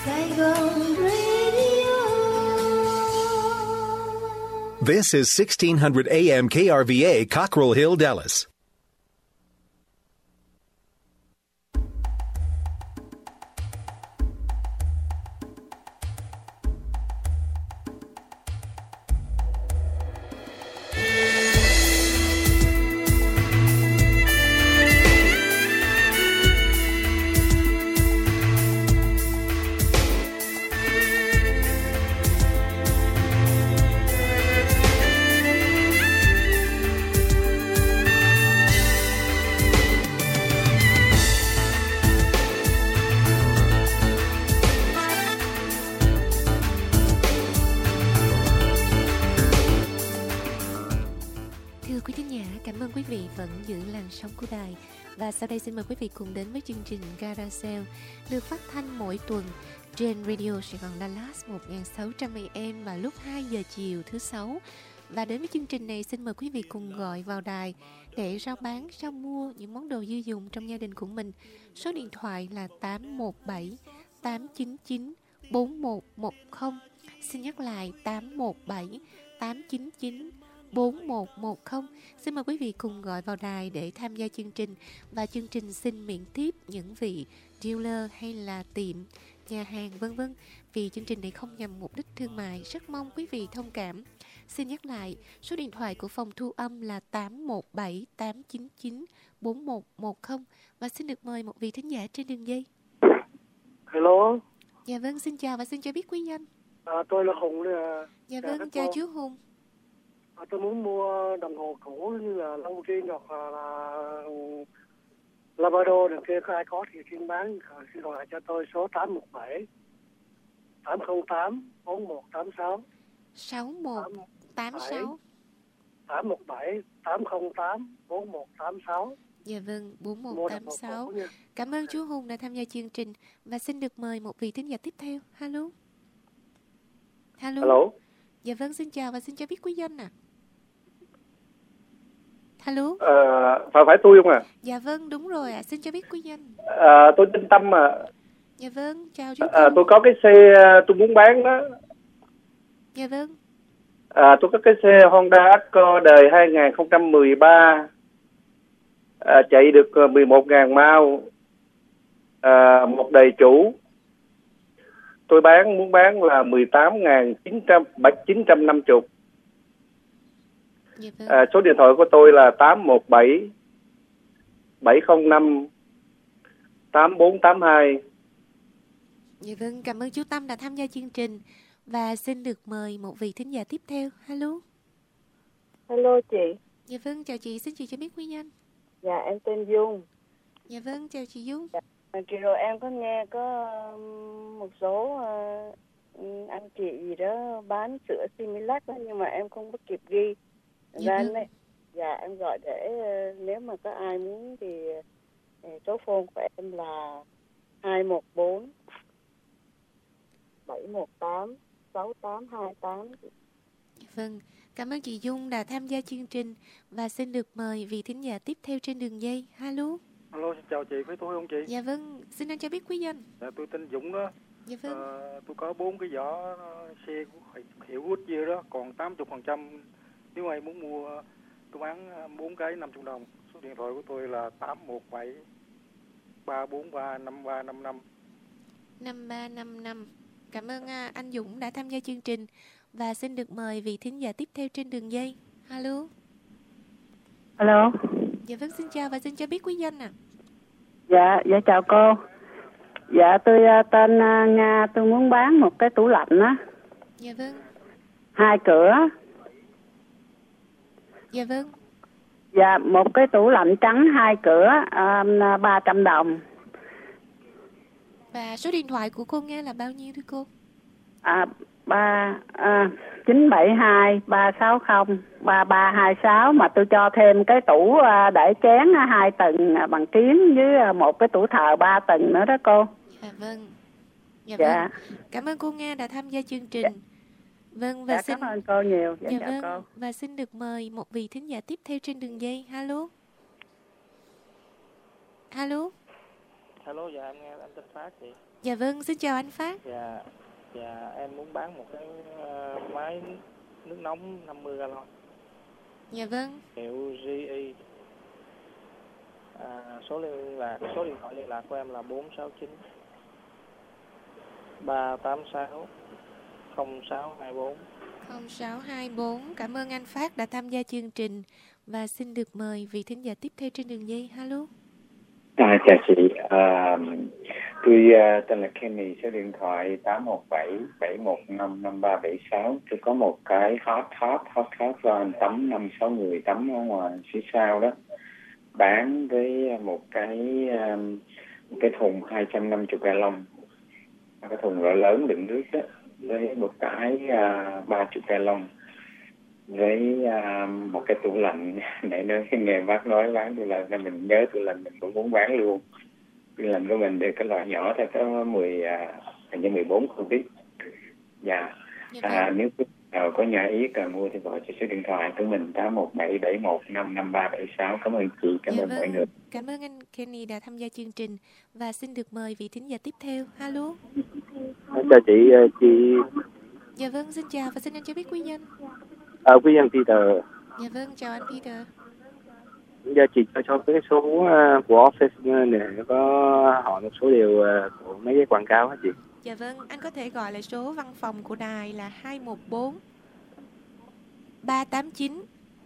Saigon Radio. This is 1600 AM KRVA, Cockrell Hill, Dallas. Và sau đây xin mời quý vị cùng đến với chương trình Carousel được phát thanh mỗi tuần trên Radio Sài Gòn Dallas 1600 AM vào lúc 2 giờ chiều thứ Sáu. Và đến với chương trình này xin mời quý vị cùng gọi vào đài để rao bán, rao mua những món đồ dư dùng trong gia đình của mình. Số điện thoại là 817 899 4110. Xin nhắc lại 817 899 4110. Xin mời quý vị cùng gọi vào đài để tham gia chương trình. Và chương trình xin miễn tiếp những vị dealer hay là tiệm, nhà hàng vân vân. Vì chương trình này không nhằm mục đích thương mại, rất mong quý vị thông cảm. Xin nhắc lại, số điện thoại của phòng thu âm là 817 899 4110. Và xin được mời một vị thính giả trên đường dây. Hello. Dạ vâng, xin chào và xin cho biết quý danh. Tôi là Hùng. Dạ vâng, chào chú Hùng. Tôi muốn mua đồng hồ cũ như là Longines hoặc là Labrador được kia, ai có thì xin bán. Xin gọi lại cho tôi số 817 808 4186 6186 817 808 4186. Dạ vâng, 4186. Cảm ơn chú Hùng đã tham gia chương trình. Và xin được mời một vị thính giả tiếp theo. Hello. Hello. Dạ vâng, xin chào và xin cho biết quý danh ạ. Hello. Phải tôi không ạ? Dạ vâng, đúng rồi ạ. Xin cho biết quý danh. Tôi tên Tâm ạ. Dạ vâng, chào chú Tâm. Tôi có cái xe tôi muốn bán đó. Dạ vâng. Tôi có cái xe Honda Accord đời 2013. Chạy được 11.000 mile. Một đầy chủ. Tôi muốn bán là 18.950. Dạ vâng. Số điện thoại của tôi là 817 705 8482. Dạ vâng, cảm ơn chú Tâm đã tham gia chương trình. Và xin được mời một vị thính giả tiếp theo. Hello. Hello chị. Dạ vâng, chào chị, xin chị cho biết quý danh. Dạ, em tên Dung. Dạ vâng, chào chị Dung. Dạ. Kỳ rồi em có nghe có một số anh chị gì đó bán sữa Similac đó, nhưng mà em không có kịp ghi ra đấy. Dạ, em gọi để nếu mà có ai muốn thì số phone của em là 214 718 6828. Vâng, cảm ơn chị Dung đã tham gia chương trình. Và xin được mời vị thính giả tiếp theo trên đường dây. Hello. Alo, xin chào chị, phải tôi không chị? Dạ vâng, xin anh cho biết quý danh. Dạ, tôi tên Dũng đó. Dạ vâng. Tôi có 4 cái giỏ xe của hiệu Goodyear đó, còn 80%. Nếu ai muốn mua, tôi bán 4 cái 50 đồng. Số điện thoại của tôi là 817 343 5355. 5355. Cảm ơn anh Dũng đã tham gia chương trình. Và xin được mời vị thính giả tiếp theo trên đường dây. Hello. Hello. Dạ vâng, xin chào và xin cho biết quý danh ạ. Dạ chào cô. Dạ tôi tên Nga, tôi muốn bán một cái tủ lạnh á. Dạ vâng. 2 cửa. Dạ vâng. Dạ, một cái tủ lạnh trắng 2 cửa 300 đồng. Và số điện thoại của cô Nga là bao nhiêu thưa cô? 972 360 3326, mà tôi cho thêm cái tủ để chén 2 tầng bằng kiếng với một cái tủ thờ 3 tầng nữa đó cô. Dạ vâng. Dạ. Vâng. Cảm ơn cô Nga đã tham gia chương trình. Vâng, và cảm ơn cô nhiều. Dạ vâng. Cô. Và xin được mời một vị thính giả tiếp theo trên đường dây. Hello. Hello, dạ em nghe anh tên Phát chị. Dạ vâng, xin chào anh Phát. Dạ em muốn bán một cái máy nước nóng 50 gallon. Dạ vâng. Hiệu GE. Số điện thoại liên lạc của em là 469 386 0624. 0624. Cảm ơn anh Phát đã tham gia chương trình và xin được mời vị thính giả tiếp theo trên đường dây. Hello. Chào chị, tôi tên là Kenny, số điện thoại 817-715-5376. Tôi có một cái hot do anh tắm 5-6 người tắm ở ngoài phía sau đó, bán với một cái thùng 250 gallon, cái thùng loại lớn đựng nước đó, với một cái 30 gallon, với một cái tủ lạnh. Để nói nghe bác nói bán tủ lạnh nên mình nhớ tủ lạnh mình cũng muốn bán luôn. Tủ lạnh của mình đều cái loại nhỏ thôi, có 14 không biết. Dạ. Nếu nào có nhà ý cần mua thì gọi cho số điện thoại của mình 817-715-5376. Cảm ơn chị, cảm ơn mọi người. Cảm ơn anh Kenny đã tham gia chương trình và xin được mời vị thính giả tiếp theo. Hello. Chào chị. Dạ vâng, xin chào và xin anh cho biết quý danh. Quý danh Peter. Dạ vâng, chào anh Peter. Giờ chị cho cái số của office này có hỏi một số điều của mấy cái quảng cáo hả chị? Dạ vâng, anh có thể gọi lại số văn phòng của đài là 214 389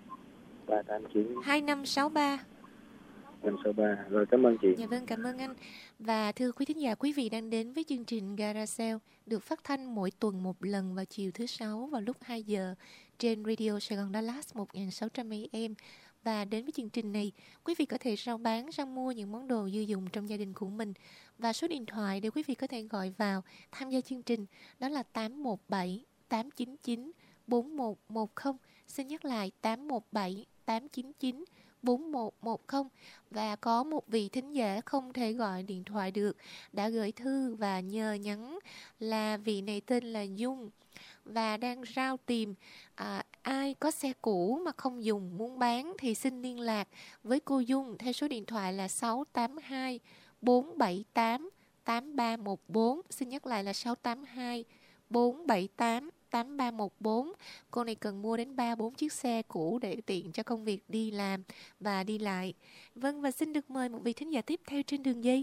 2563. Rồi, cảm ơn chị. Dạ vâng, cảm ơn anh. Và thưa quý thính giả, quý vị đang đến với chương trình Garage được phát thanh mỗi tuần một lần vào chiều thứ Sáu vào lúc 2 giờ trên Radio Sài Gòn Dallas 1600 AM. Và đến với chương trình này, quý vị có thể rao bán, rao mua những món đồ dư dùng trong gia đình của mình. Và số điện thoại để quý vị có thể gọi vào tham gia chương trình đó là 817 899 4110. Xin nhắc lại 817 899 4110. Và có một vị thính giả không thể gọi điện thoại được đã gửi thư và nhờ nhắn là vị này tên là Dung và đang rao tìm ai có xe cũ mà không dùng muốn bán thì xin liên lạc với cô Dung theo số điện thoại là 682 478 8314. Xin nhắc lại là 682 478 8314. Cô này cần mua đến 3-4 chiếc xe cũ để tiện cho công việc đi làm và đi lại. Vâng, và xin được mời một vị thính giả tiếp theo trên đường dây.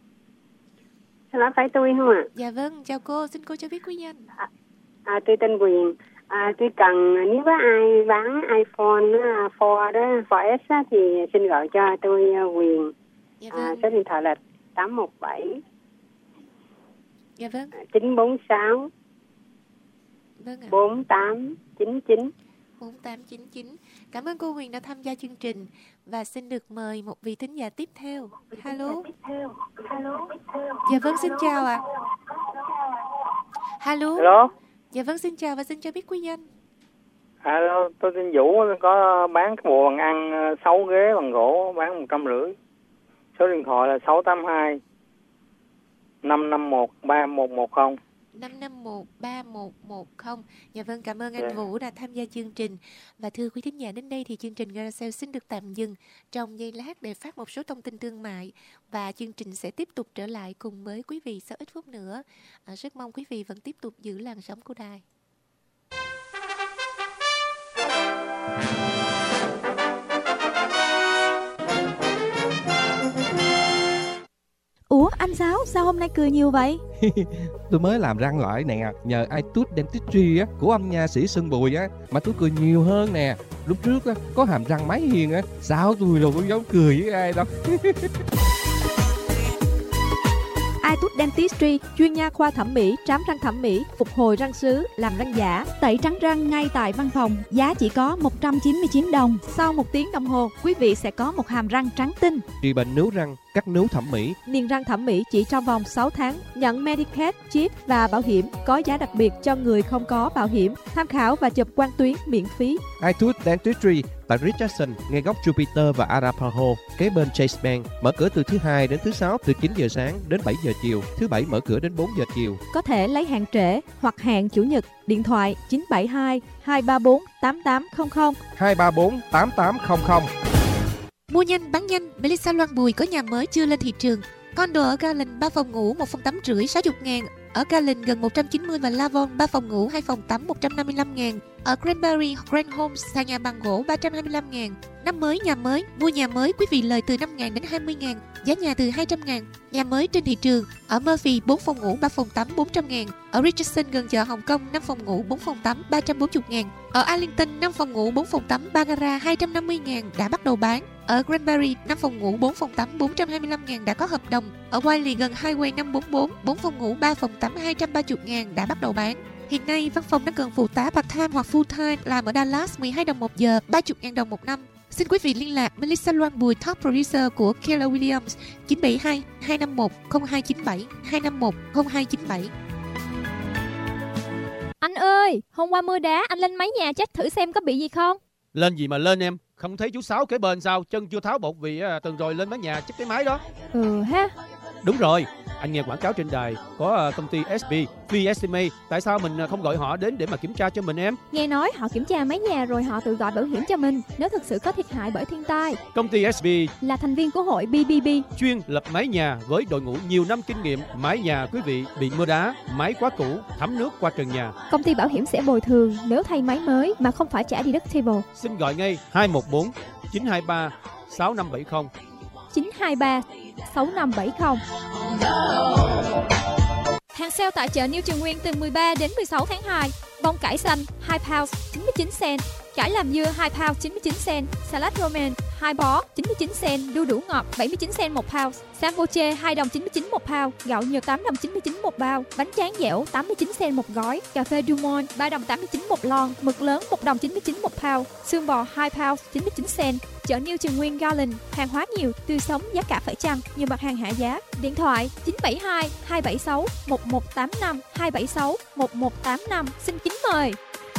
Là phải tôi không ạ? Dạ vâng, chào cô, xin cô cho biết quý danh. Tôi tên Quyền. Tôi cần, nếu có ai bán iPhone 4S thì xin gọi cho tôi Quyền. Dạ vâng. Số điện thoại là 817 dạ vâng. 946 Vâng ạ. 4899. 4899. Cảm ơn cô Huyền đã tham gia chương trình và xin được mời một vị thính giả tiếp theo. Hello. Dạ vâng, xin chào ạ. Hello. Hello. Dạ vâng, xin chào và xin cho biết quý danh. Hello, tôi tên Vũ, có bán cái bộ bàn ăn 6 ghế bằng gỗ, bán 150. Số điện thoại là 682 551 3110. 551 3110. Dạ vâng, cảm ơn anh Vũ đã tham gia chương trình. Và thưa quý thính giả, đến đây thì chương trình Garage Sale xin được tạm dừng trong giây lát để phát một số thông tin thương mại. Và chương trình sẽ tiếp tục trở lại cùng với quý vị sau ít phút nữa. Rất mong quý vị vẫn tiếp tục giữ làn sóng của đài. Ủa anh Sáu, sao hôm nay cười nhiều vậy? Tôi mới làm răng lại nè, nhờ iTooth Dentistry á, của ông nha sĩ Sơn Bùi á, mà tôi cười nhiều hơn nè. Lúc trước á, có hàm răng máy hiền á, sao tôi đâu có dám cười với ai đâu. iTooth Dentistry, chuyên nha khoa thẩm mỹ, trám răng thẩm mỹ, phục hồi răng sứ, làm răng giả, tẩy trắng răng ngay tại văn phòng, giá chỉ có 199 đồng. Sau 1 tiếng đồng hồ, quý vị sẽ có một hàm răng trắng tinh. Trị bệnh nướu răng, cắt nướu thẩm mỹ, niềng răng thẩm mỹ chỉ trong vòng 6 tháng, nhận Medicaid, chip và bảo hiểm, có giá đặc biệt cho người không có bảo hiểm. Tham khảo và chụp quang tuyến miễn phí. iTooth Dentistry tại Richardson, ngay góc Jupiter và Arapaho, kế bên Chase Bank, mở cửa từ thứ Hai đến thứ Sáu từ 9 giờ sáng đến 7 giờ chiều, thứ Bảy mở cửa đến 4 giờ chiều. Có thể lấy hàng trễ hoặc hàng chủ nhật. Điện thoại 972 234 8800 234 8800. Mua nhanh bán nhanh, Melissa Loan Bùi có nhà mới chưa lên thị trường. Condo ở Garland 3 phòng ngủ, 1 phòng tắm rưỡi 60.000. Ở Garland gần 190 và Lavon 3 phòng ngủ, 2 phòng tắm 155.000. Ở Cranberry Grand Homes xà nhà bằng gỗ 325.000. Năm mới nhà mới, mua nhà mới quý vị lời từ 5.000 đến 20.000, giá nhà từ 200.000. Nhà mới trên thị trường. Ở Murphy 4 phòng ngủ, 3 phòng tắm 400.000. Ở Richardson gần chợ Hồng Kông 5 phòng ngủ, 4 phòng tắm 340.000. Ở Arlington 5 phòng ngủ, 4 phòng tắm 3 gara 250.000 đã bắt đầu bán. Ở Granbury 5 phòng ngủ, 4 phòng tắm 425.000 đã có hợp đồng. Ở Wiley gần Highway 544 4 phòng ngủ, 3 phòng tắm 230.000 đã bắt đầu bán. Hiện nay văn phòng đang cần phụ tá part-time hoặc full-time làm ở Dallas 12 đồng 1 giờ, 30.000 đồng 1 năm. Xin quý vị liên lạc Melissa Loan Bùi, top producer của Keller Williams 972 251 0297 251 0297. Anh ơi, hôm qua mưa đá, anh lên mái nhà check thử xem có bị gì không? Lên gì mà lên em? Không thấy chú Sáu kế bên sao? Chân chưa tháo bột vì tuần rồi lên mái nhà check cái máy đó. Ha. Đúng rồi, anh nghe quảng cáo trên đài có công ty SB, VSMA. Tại sao mình không gọi họ đến để mà kiểm tra cho mình em? Nghe nói họ kiểm tra mái nhà rồi họ tự gọi bảo hiểm cho mình nếu thực sự có thiệt hại bởi thiên tai. Công ty SB là thành viên của hội BBB, chuyên lập mái nhà với đội ngũ nhiều năm kinh nghiệm. Mái nhà quý vị bị mưa đá, máy quá cũ, thấm nước qua trần nhà. Công ty bảo hiểm sẽ bồi thường nếu thay máy mới mà không phải trả deductible. Xin gọi ngay 214 923 6570. 923 6570. Hàng sale tại chợ New Trường Nguyên từ 13 đến 16 tháng 2. Bông cải xanh 2 pounds 99 cent, cải làm dưa 2 pounds 99 cent, salad romaine 2 bó 99 cent, đu đủ ngọt 79 cent 1 pound, sampoche 2 đồng 99 1 pound, gạo nhờ 8 đồng 99 1 bao, bánh tráng dẻo 89 cent 1 gói, cà phê Dumont 3 đồng 89 1 lon, mực lớn 1 đồng 99 1 pound, xương bò 2 pounds 99 cent. Chợ New Trường Nguyên Garland, hàng hóa nhiều, tươi sống, giá cả phải chăng, nhiều mặt hàng hạ giá. Điện thoại 972 276 1185 276 1185. Xin kính mời.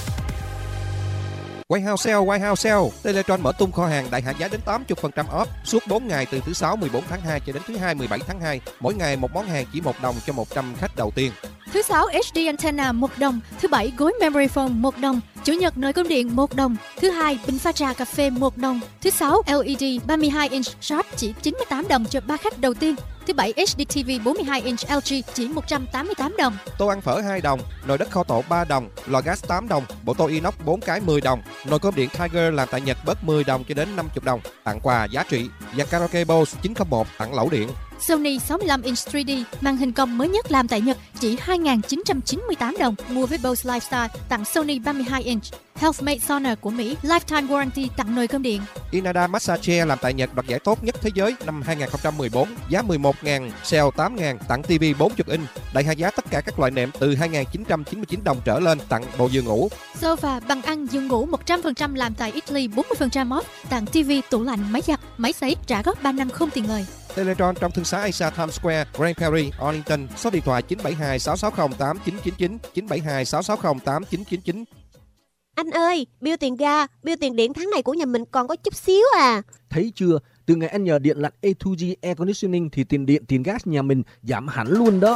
White House Sale. Teletron mở tung kho hàng đại hạ giá đến 80% off suốt 4 ngày từ thứ 6 14 tháng 2 cho đến thứ 2 17 tháng 2. Mỗi ngày một món hàng chỉ 1 đồng cho 100 khách đầu tiên. Thứ 6 HD antenna 1 đồng, thứ 7 gối memory foam 1 đồng, chủ nhật nồi cơm điện 1 đồng, thứ 2 bình pha trà cà phê 1 đồng, thứ 6 LED 32 inch Sharp chỉ 98 đồng cho 3 khách đầu tiên. Thứ 7 HD TV 42 inch LG chỉ 188 đồng. Tô ăn phở 2 đồng, nồi đất kho tộ 3 đồng, lò gas 8 đồng, bộ tô inox 4 cái 10 đồng, nồi cơm điện Tiger làm tại Nhật bớt 10 đồng cho đến 50 đồng. Tặng quà giá trị và karaoke Bose 901 tặng lẩu điện. Sony 65 inch 3D màn hình cong mới nhất làm tại Nhật chỉ 2.998 đồng. Mua với Bose Lifestyle tặng Sony 32 inch. Healthmate Sauna của Mỹ lifetime warranty tặng nồi cơm điện. Inada Massage Chair làm tại Nhật đoạt giải tốt nhất thế giới năm 2014, giá 11.000, sale 8.000, tặng TV 40 inch. Đại hạ giá tất cả các loại nệm từ 2.999 đồng trở lên tặng bộ giường ngủ. Sofa bằng ăn giường ngủ 100% làm tại Italy 40% off, tặng TV, tủ lạnh, máy giặt, máy sấy trả góp 3 năm không tiền lời. Teletron trong thương xá Asia Times Square, Grand Prairie, Arlington, số điện thoại 972 660 8999, 972 660 8999. Anh ơi, bill tiền ga, bill tiền điện tháng này của nhà mình còn có chút xíu à. Thấy chưa, từ ngày anh nhờ điện lạnh A2G Air Conditioning thì tiền điện, tiền gas nhà mình giảm hẳn luôn đó.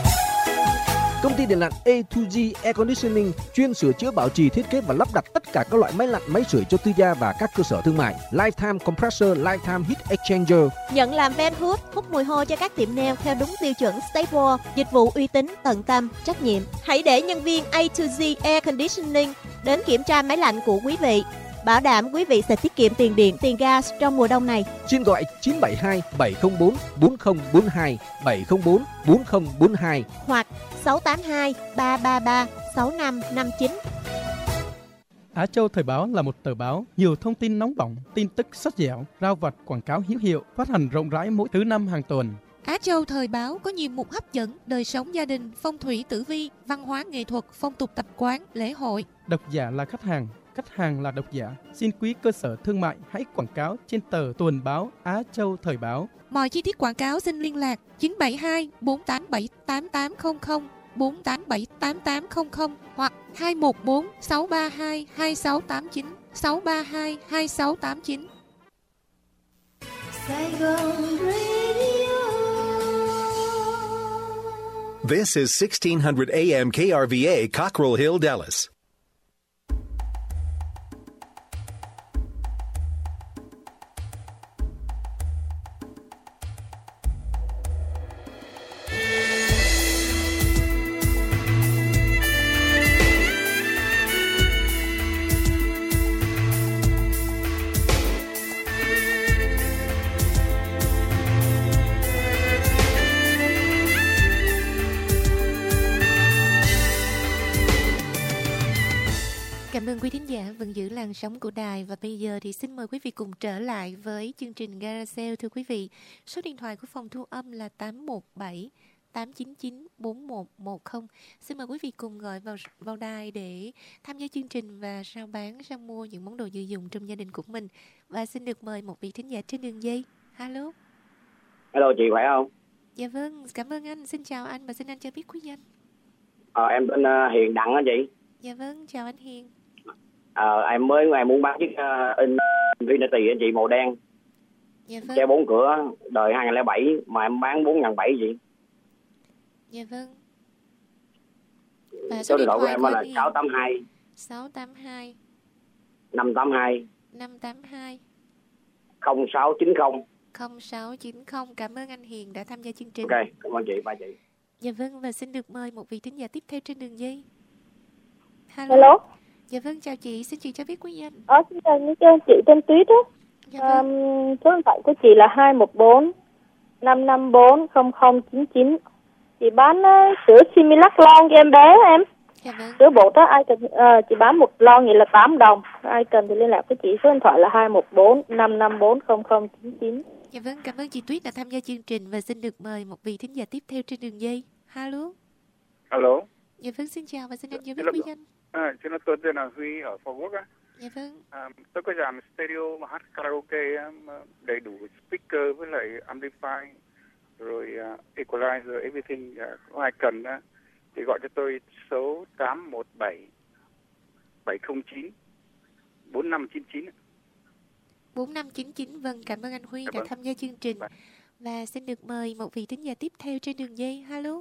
Công ty điện lạnh A2G Air Conditioning chuyên sửa chữa, bảo trì, thiết kế và lắp đặt tất cả các loại máy lạnh, máy sưởi cho tư gia và các cơ sở thương mại. Lifetime Compressor, Lifetime Heat Exchanger. Nhận làm van hút, hút mùi hôi cho các tiệm nail theo đúng tiêu chuẩn Staple. Dịch vụ uy tín, tận tâm, trách nhiệm. Hãy để nhân viên A2G Air Conditioning đến kiểm tra máy lạnh của quý vị. Bảo đảm quý vị sẽ tiết kiệm tiền điện, tiền gas trong mùa đông này. Xin gọi 972 704 4042 704 4042 hoặc 682 333 6559. Á Châu Thời báo là một tờ báo nhiều thông tin nóng bỏng, tin tức sốt dẻo, rao vặt, quảng cáo hữu hiệu, phát hành rộng rãi mỗi thứ năm hàng tuần. Á Châu Thời báo có nhiều mục hấp dẫn, đời sống gia đình, phong thủy tử vi, văn hóa nghệ thuật, phong tục tập quán, lễ hội. Độc giả là khách hàng là độc giả. Xin quý cơ sở thương mại hãy quảng cáo trên tờ tuần báo Á Châu Thời báo. Mọi chi tiết quảng cáo xin liên lạc 972 487 8800, 487 8800 hoặc 214 632 2689, 632 2689. Saigon Radio. This is 1600 AM KRVA, Cockrell Hill, Dallas. Cảm ơn quý thính giả vẫn giữ làn sóng của đài. Và bây giờ thì xin mời quý vị cùng trở lại với chương trình Garage. Thưa quý vị, số điện thoại của phòng thu âm là 817 899 4110. Xin mời quý vị cùng gọi vào đài để tham gia chương trình và rao bán, rao mua những món đồ dự dụng trong gia đình của mình. Và xin được mời một vị thính giả trên đường dây. Alo. Hello, chị khỏe không? Dạ vâng, cảm ơn anh. Xin chào anh và xin anh cho biết quý danh. Em tên Hiền Đặng á chị. Dạ vâng, chào anh Hiền. Em muốn bán chiếc Infinity á chị, màu đen. Dạ vâng. Xe 4 cửa đời 2007 mà em bán 4.700 chị. Dạ vâng. Và số điện thoại của em là 682 682 582 582 0690. 0690. Cảm ơn anh Hiền đã tham gia chương trình. Ok, cảm ơn chị, bye chị. Dạ vâng, và xin được mời một vị thính giả tiếp theo trên đường dây. Hello. Dạ vâng, chào chị, xin chị cho biết quý danh. Xin chào chị tên Tuyết á. Dạ số điện thoại của chị là 214 554 0099. Chị bán sữa Similac lon cho em bé em. Dạ vâng. Sữa bột đó ai cần chị bán một lon vậy là 8 đồng. Ai cần thì liên lạc với chị, số điện thoại là 214 554 0099. Dạ vâng, cảm ơn chị Tuyết đã tham gia chương trình và xin được mời một vị thính giả tiếp theo trên đường dây. Alo. Alo. Dạ vâng, xin chào và xin anh cho biết quý danh. Xin tôi tên là Huy ở Phú Quốc á. Dạ vâng. Tôi có dàn stereo mà hát karaoke đầy đủ speaker với lại amplify rồi equalizer everything. Có ai cần thì gọi cho tôi số 817 709 4599. 4599. Vâng, cảm ơn anh Huy đã tham gia chương trình. Và xin được mời một vị thính giả tiếp theo trên đường dây. Alo.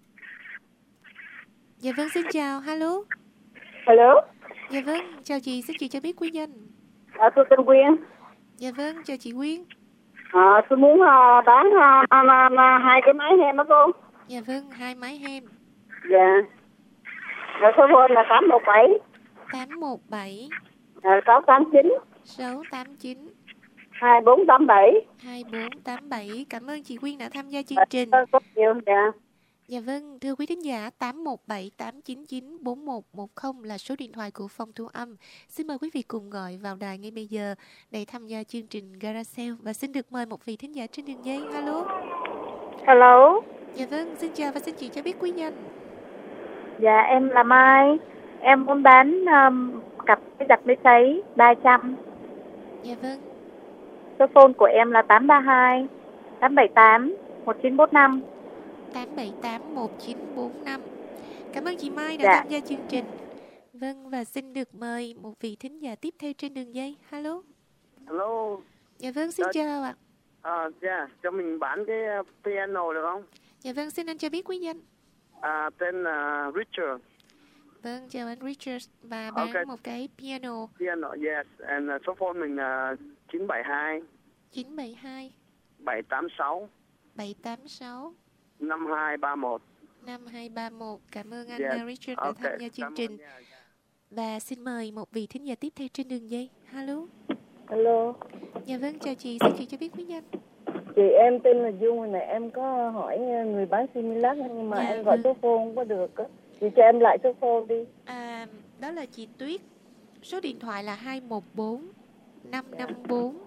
Dạ vâng, xin chào. Alo. Hello. Dạ vâng, chào chị, xin chị cho biết quý danh. Tôi tên Quyên. Dạ vâng, chào chị Quyên. Tôi muốn bán 2 cái máy hem đó cô. Dạ vâng, 2 máy hem. Dạ. Rồi số phone là 817 817 689 689 2487 2487. Cảm ơn chị Quyên đã tham gia chương trình. Dạ. Dạ vâng, thưa quý thính giả, 817 899 4110 là số điện thoại của phòng thu âm. Xin mời quý vị cùng gọi vào đài ngay bây giờ để tham gia chương trình Garage. Và xin được mời một vị thính giả trên đường dây. Alo. Hello. Dạ vâng, xin chào và xin chị cho biết quý danh. Dạ, em là Mai. Em muốn bán cặp cái giặt máy sấy 300. Dạ vâng. Số phone của em là 832 878 1945. 878 1945. Cảm ơn chị Mai đã tham gia chương trình. Vâng, và xin được mời một vị thính giả tiếp theo trên đường dây. Alo. Hello. Dạ vâng, xin chào ạ. Cho mình bán cái piano được không? Dạ vâng, xin anh cho biết quý danh. Tên là Richard. Vâng, chào anh Richard. Và bán một cái piano. Piano, yes. And số phone mình là 972 972 786 786 5231. 5231. Cảm ơn anh Richard đã tham gia chương trình. Và xin mời một vị thính giả tiếp theo trên đường dây. Alo. Hello. Dạ vâng, chào chị, xin chị cho biết quý danh. Chị em tên là Dung, hồi nãy em có hỏi người bán Similac nhưng mà em gọi số phone không có được á. Chị cho em lại số phone đi. Đó là chị Tuyết. Số điện thoại là 214 554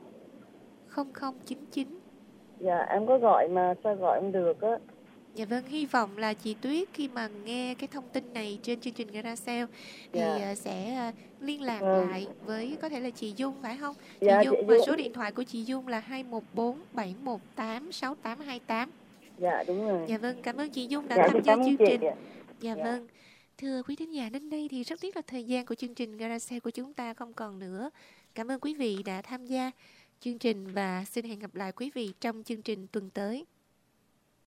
0099. Dạ, em có gọi mà sao gọi không được á. Dạ vâng, hy vọng là chị Tuyết khi mà nghe cái thông tin này trên chương trình Garage thì sẽ liên lạc lại với có thể là chị Dung phải không? Chị Dung, và số điện thoại của chị Dung là 214 718 6828. Dạ đúng rồi. Dạ vâng, cảm ơn chị Dung đã tham gia chương trình. Dạ vâng. Thưa quý thính giả, đến đây thì rất tiếc là thời gian của chương trình Garage của chúng ta không còn nữa. Cảm ơn quý vị đã tham gia chương trình và xin hẹn gặp lại quý vị trong chương trình tuần tới.